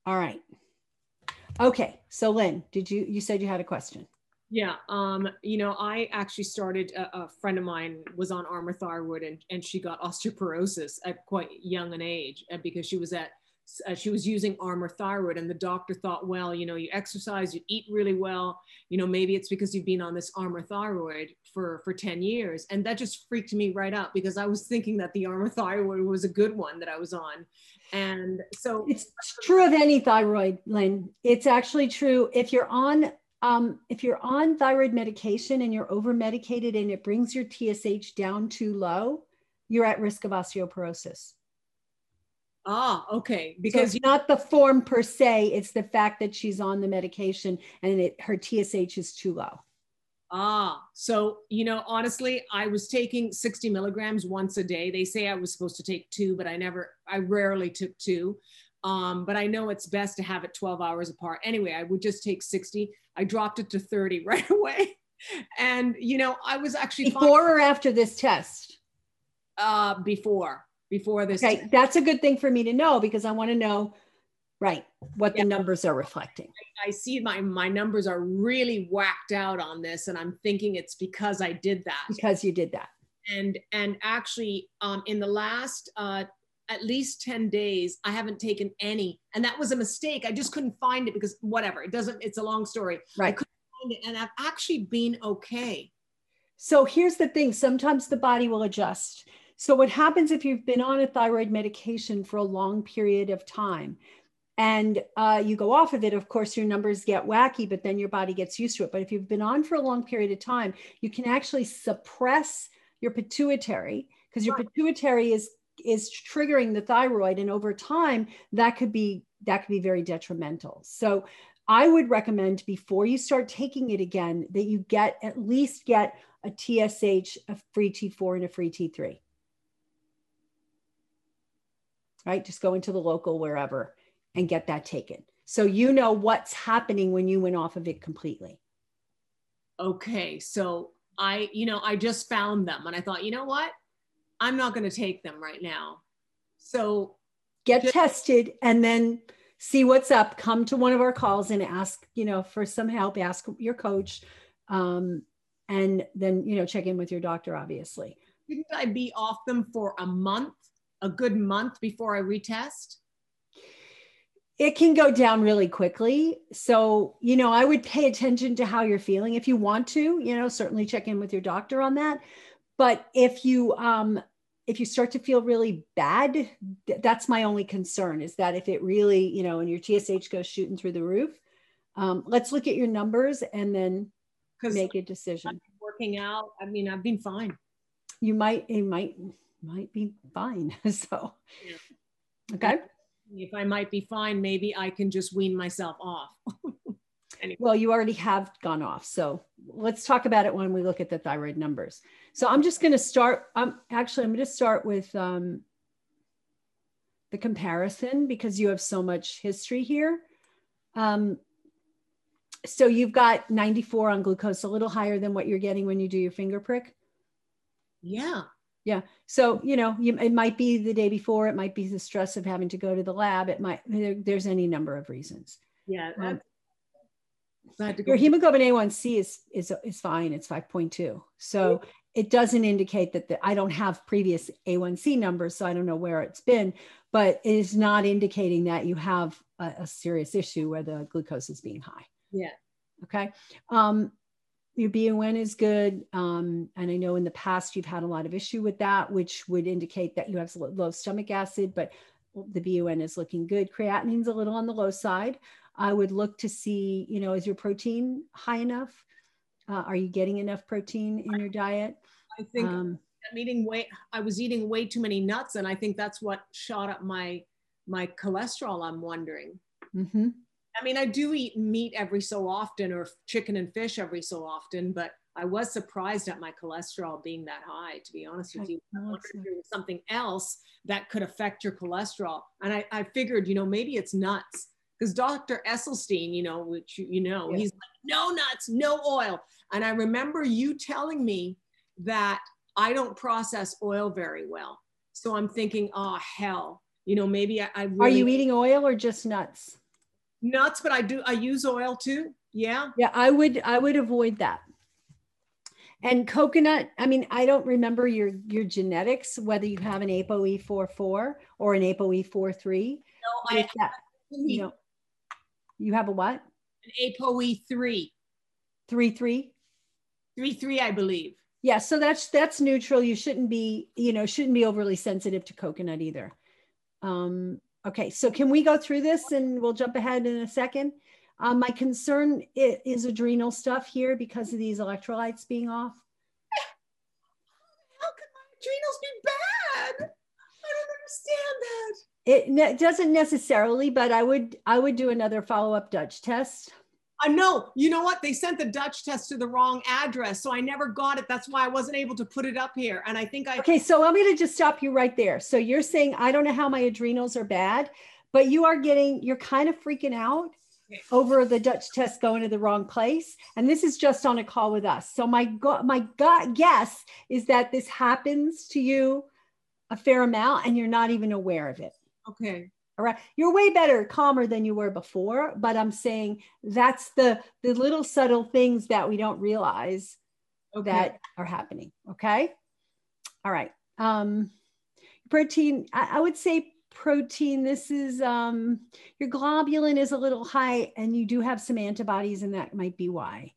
All right. Okay. So Lynn, you said you had a question. Yeah. I actually started, a friend of mine was on Armour thyroid, and she got osteoporosis at quite young an age, because she was using Armour thyroid, and the doctor thought, well, you exercise, you eat really well, maybe it's because you've been on this Armour thyroid for 10 years. And that just freaked me right out, because I was thinking that the Armour thyroid was a good one that I was on. And so it's true of any thyroid, Lynn. It's actually true if you're on thyroid medication and you're over medicated and it brings your TSH down too low, you're at risk of osteoporosis. Ah, okay. Because so it's not the form per se, it's the fact that she's on the medication and her TSH is too low. Ah, so, honestly, I was taking 60 milligrams once a day. They say I was supposed to take 2, but I rarely took 2. But I know it's best to have it 12 hours apart. Anyway, I would just take 60. I dropped it to 30 right away. And, I was actually before or after this test? Before this. Okay, test. That's a good thing for me to know, because I want to know, right, what the numbers are reflecting. I see my numbers are really whacked out on this, and I'm thinking it's because I did that. Because you did that. And actually, in the last at least 10 days, I haven't taken any. And that was a mistake. I just couldn't find it, because whatever, it's a long story. Right. I couldn't find it, and I've actually been okay. So here's the thing. Sometimes the body will adjust. So what happens if you've been on a thyroid medication for a long period of time and you go off of it, of course, your numbers get wacky, but then your body gets used to it. But if you've been on for a long period of time, you can actually suppress your pituitary, because your pituitary is triggering the thyroid, and over time that could be very detrimental. So I would recommend, before you start taking it again, that you at least get a TSH, a free T4 and a free T3. Right? Just go into the local wherever and get that taken, so you know what's happening when you went off of it completely. Okay, so I just found them, and I thought, you know what? I'm not going to take them right now. So get tested and then see what's up. Come to one of our calls and ask, for some help, ask your coach. And then, check in with your doctor, obviously. Shouldn't I be off them for a good month before I retest? It can go down really quickly. So, I would pay attention to how you're feeling. If you want to, certainly check in with your doctor on that. But if you start to feel really bad, that's my only concern, is that if it really, and your TSH goes shooting through the roof, let's look at your numbers and then make a decision. I'm working out. I mean, I've been fine. It might be fine. So, okay. If I might be fine, maybe I can just wean myself off. Anyway. Well, you already have gone off. So let's talk about it when we look at the thyroid numbers. So I'm just going to start. I'm going to start with the comparison, because you have so much history here. So you've got 94 on glucose, a little higher than what you're getting when you do your finger prick. Yeah. Yeah. So, it might be the day before, it might be the stress of having to go to the lab. There's any number of reasons. Yeah. Your hemoglobin A1C is fine. It's 5.2. So it doesn't indicate that I don't have previous A1C numbers, so I don't know where it's been, but it is not indicating that you have a serious issue where the glucose is being high. Yeah. Okay. Your BUN is good. And I know in the past you've had a lot of issue with that, which would indicate that you have low stomach acid, but the BUN is looking good. Creatinine's a little on the low side. I would look to see, is your protein high enough? Are you getting enough protein in your diet? I think I was eating way too many nuts, and I think that's what shot up my cholesterol, I'm wondering. Mm-hmm. I mean, I do eat meat every so often, or chicken and fish every so often, but I was surprised at my cholesterol being that high, to be honest with you. I wondered if there was something else that could affect your cholesterol. And I figured, maybe it's nuts. Because Dr. Esselstyn, which he's like, no nuts, no oil. And I remember you telling me that I don't process oil very well. So I'm thinking, oh, hell, maybe I really... Are you eating oil or just nuts? nuts, but I use oil too. Yeah. Yeah, I would avoid that. And coconut, I mean, I don't remember your genetics, whether you have an ApoE44 or an ApoE43. No, If that, you know, you have a what? An ApoE3. 3-3? 3-3, I believe. Yeah, so that's neutral. You shouldn't be, shouldn't be overly sensitive to coconut either. Okay, so can we go through this and we'll jump ahead in a second? My concern is adrenal stuff here because of these electrolytes being off. How could my adrenals be bad? I don't understand that. It doesn't necessarily, but I would do another follow-up Dutch test. No, you know what? They sent the Dutch test to the wrong address, so I never got it. That's why I wasn't able to put it up here. And I think Okay, so I'm going to just stop you right there. So you're saying, I don't know how my adrenals are bad, but you're kind of freaking out over the Dutch test going to the wrong place. And this is just on a call with us. So my gut guess is that this happens to you a fair amount and you're not even aware of it. Okay. All right. You're way better, calmer than you were before, but I'm saying that's the little subtle things that we don't realize that are happening. Okay. All right. Protein, I would say protein, this is, your globulin is a little high and you do have some antibodies and that might be why.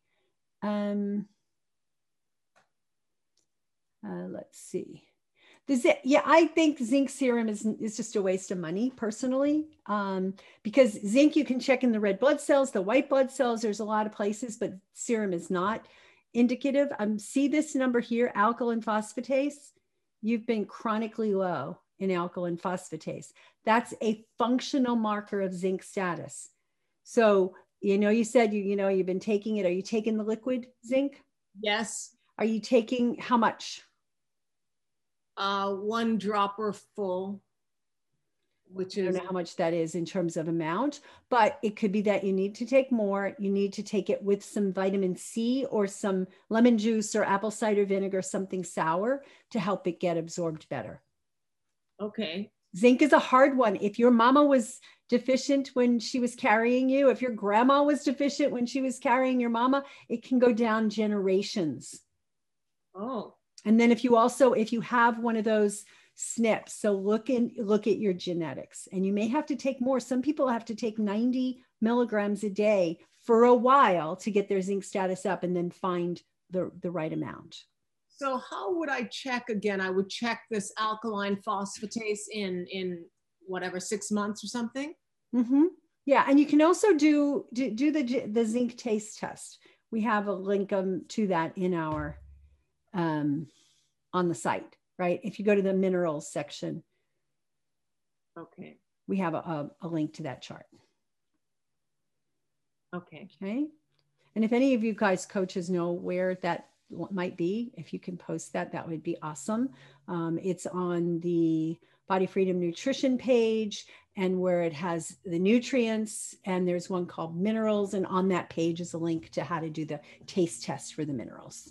Let's see. Yeah, I think zinc serum is just a waste of money personally, because zinc you can check in the red blood cells, the white blood cells, there's a lot of places, but serum is not indicative. See this number here, alkaline phosphatase. You've been chronically low in alkaline phosphatase. That's a functional marker of zinc status. So, you said, you've been taking it. Are you taking the liquid zinc? Yes. Are you taking how much? 1 dropper full, which is, I don't know how much that is in terms of amount, but it could be that you need to take more. You need to take it with some vitamin C or some lemon juice or apple cider vinegar, something sour to help it get absorbed better. Okay. Zinc is a hard one. If your mama was deficient when she was carrying you, if your grandma was deficient when she was carrying your mama, it can go down generations. Oh. And then if you have one of those SNPs, so look at your genetics, and you may have to take more. Some people have to take 90 milligrams a day for a while to get their zinc status up and then find the right amount. So how would I check again? I would check this alkaline phosphatase in whatever, 6 months or something? Mm-hmm. Yeah, and you can also do the zinc taste test. We have a link to that in our on the site, right? If you go to the minerals section, okay, we have a link to that chart. Okay. And if any of you guys coaches know where that might be, if you can post that, that would be awesome. It's on the Body Freedom Nutrition page, and where it has the nutrients, and there's one called minerals, and on that page is a link to how to do the taste test for the minerals.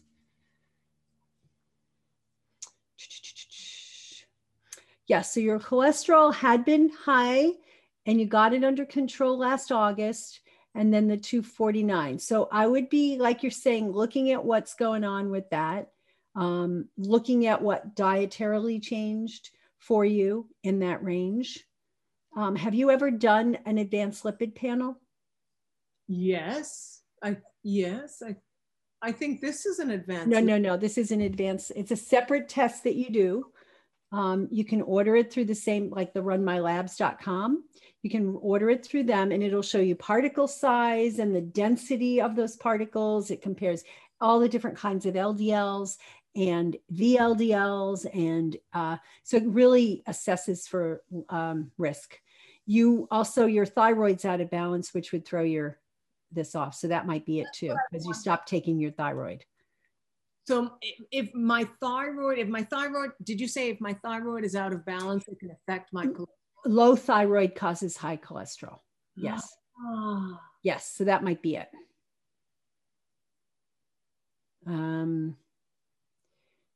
Yeah, so your cholesterol had been high and you got it under control last August, and then the 249. So I would be, like you're saying, looking at what's going on with that, looking at what dietarily changed for you in that range. Have you ever done an advanced lipid panel? Yes, I think this is an advanced. No, this is an advanced. It's a separate test that you do. You can order it through the same, like the runmylabs.com. You can order it through them and it'll show you particle size and the density of those particles. It compares all the different kinds of LDLs and VLDLs. And so it really assesses for risk. Your thyroid's out of balance, which would throw this off. So that might be it too, because you stopped taking your thyroid. So if my thyroid is out of balance, it can affect my cholesterol. Low thyroid causes high cholesterol. Yes. Yes. So that might be it. Your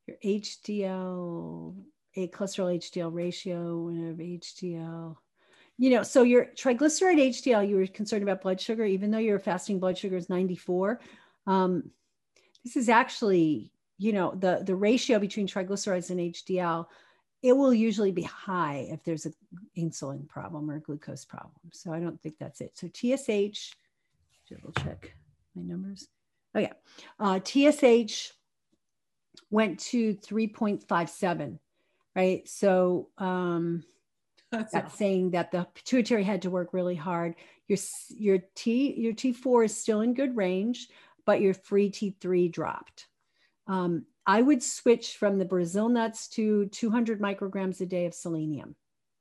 HDL, cholesterol HDL ratio, whenever HDL. So your triglyceride HDL, you were concerned about blood sugar, even though your fasting blood sugar is 94. This is actually, the ratio between triglycerides and HDL, it will usually be high if there's an insulin problem or a glucose problem. So I don't think that's it. So TSH, double check my numbers. Oh yeah. TSH went to 3.57, right? So that's saying that the pituitary had to work really hard. Your T4 is still in good range, but your free T3 dropped. I would switch from the Brazil nuts to 200 micrograms a day of selenium.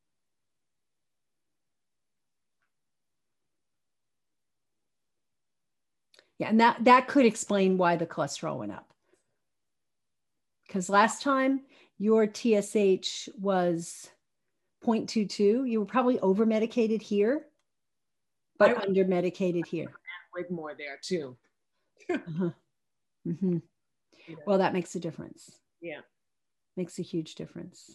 Yeah, and that could explain why the cholesterol went up. Because last time your TSH was 0.22. You were probably over medicated here, but under medicated here. Wigmore there too. Mm-hmm. Well, that makes a difference. Yeah. Makes a huge difference.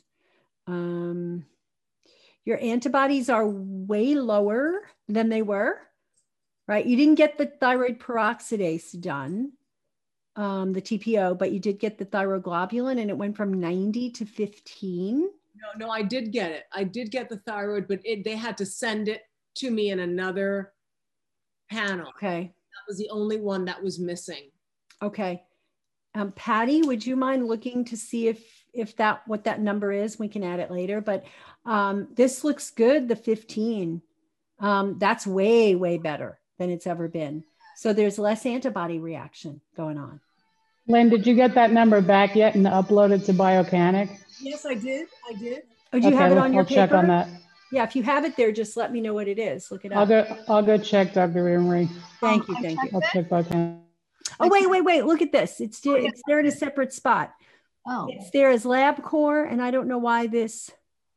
Your antibodies are way lower than they were, right? You didn't get the thyroid peroxidase done, the TPO, but you did get the thyroglobulin, and it went from 90 to 15. No, I did get it. I did get the thyroid, but they had to send it to me in another panel. Okay. That was the only one that was missing. Okay. Patty, would you mind looking to see if what that number is? We can add it later, but this looks good, the 15. That's way, way better than it's ever been. So there's less antibody reaction going on. Lynn, did you get that number back yet and upload it to Biocanic? Yes, I did. Oh, do you have it on your paper? I'll check on that. Yeah, if you have it there, just let me know what it is. Look it up. I'll go check, Dr. Emery. Thank you. I'll check Biocanic. Oh, wait. Look at this. It's there in a separate spot. Oh. It's there as LabCorp, and I don't know why this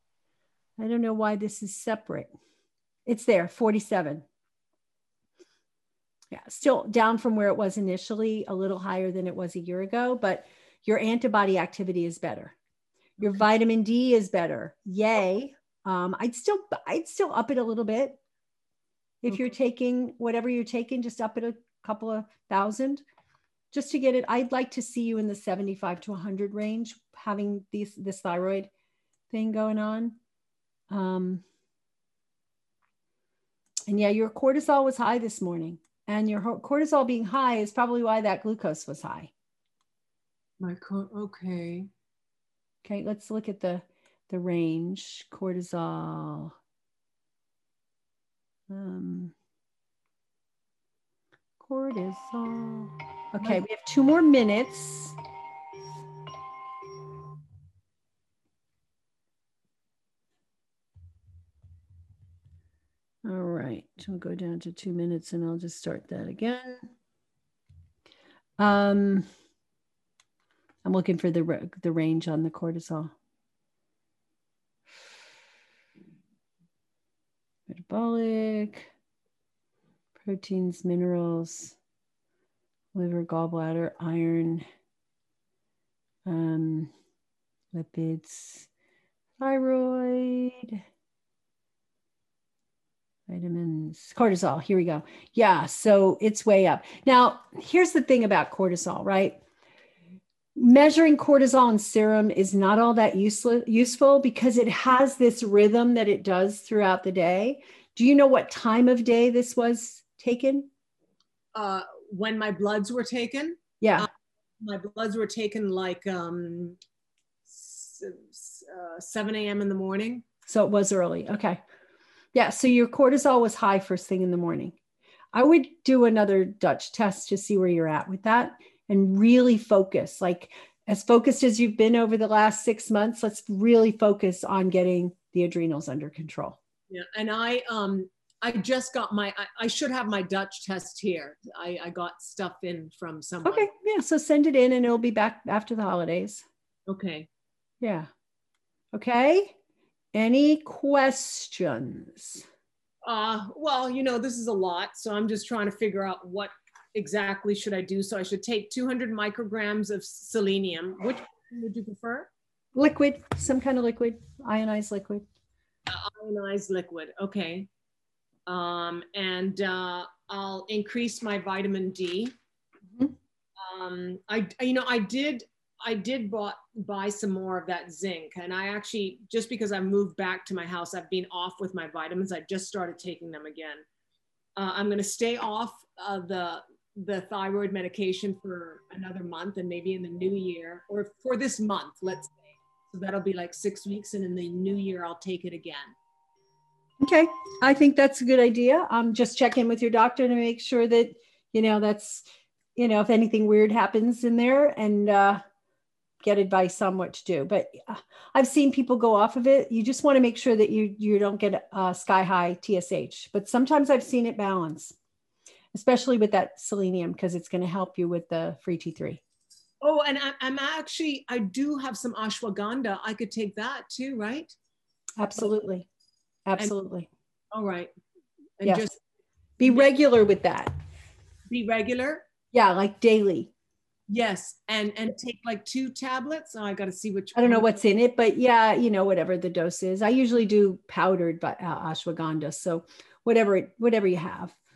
is separate. It's there, 47. Yeah, still down from where it was initially, a little higher than it was a year ago, but your antibody activity is better. Your vitamin D is better. Yay. I'd still up it a little bit. If you're taking whatever you're taking, just up it a couple of thousand just to get it. I'd like to see you in the 75 to 100 range, having this thyroid thing going on. And yeah, your cortisol was high this morning, and your cortisol being high is probably why that glucose was high. Okay. Okay, let's look at the range. Cortisol. Cortisol. Okay, we have 2 more minutes. All right, so we'll go down to 2 minutes and I'll just start that again. I'm looking for the range on the cortisol. Metabolic, proteins, minerals, liver, gallbladder, iron, lipids, thyroid, vitamins, cortisol. Here we go. Yeah, so it's way up. Now, here's the thing about cortisol, right? Measuring cortisol in serum is not all that useful because it has this rhythm that it does throughout the day. Do you know what time of day this was taken? When my bloods were taken? Yeah. My bloods were taken like 7 a.m. in the morning. So it was early. Okay. Yeah. So your cortisol was high first thing in the morning. I would do another Dutch test to see where you're at with that and really focus, like as focused as you've been over the last 6 months. Let's really focus on getting the adrenals under control. Yeah. And I just got I should have my Dutch test here. I got stuff in from someone. Okay. Yeah. So send it in and it'll be back after the holidays. Okay. Yeah. Okay. Any questions? Well, this is a lot. So I'm just trying to figure out what exactly should I do. So I should take 200 micrograms of selenium. Which would you prefer? Liquid, some kind of liquid, ionized liquid. Ionized liquid. Okay. And I'll increase my vitamin D. I did buy some more of that zinc, and I actually, just because I moved back to my house, I've been off with my vitamins. I just started taking them again. I'm going to stay off the thyroid medication for another month, and maybe in the new year, or for this month, let's say. So that'll be like 6 weeks, and in the new year, I'll take it again. Okay, I think that's a good idea. Just check in with your doctor to make sure that, that's, if anything weird happens in there, and get advice on what to do. But I've seen people go off of it. You just want to make sure that you don't get sky high TSH, but sometimes I've seen it balance, especially with that selenium, because it's going to help you with the free T3. Oh, and I do have some ashwagandha. I could take that too, right? Absolutely. Absolutely. All right. And yes. Just be regular with that. Be regular? Yeah, like daily. Yes. And take like 2 tablets. Oh, I got to see which I don't know what's in it, but yeah, whatever the dose is. I usually do powdered ashwagandha. So whatever you have.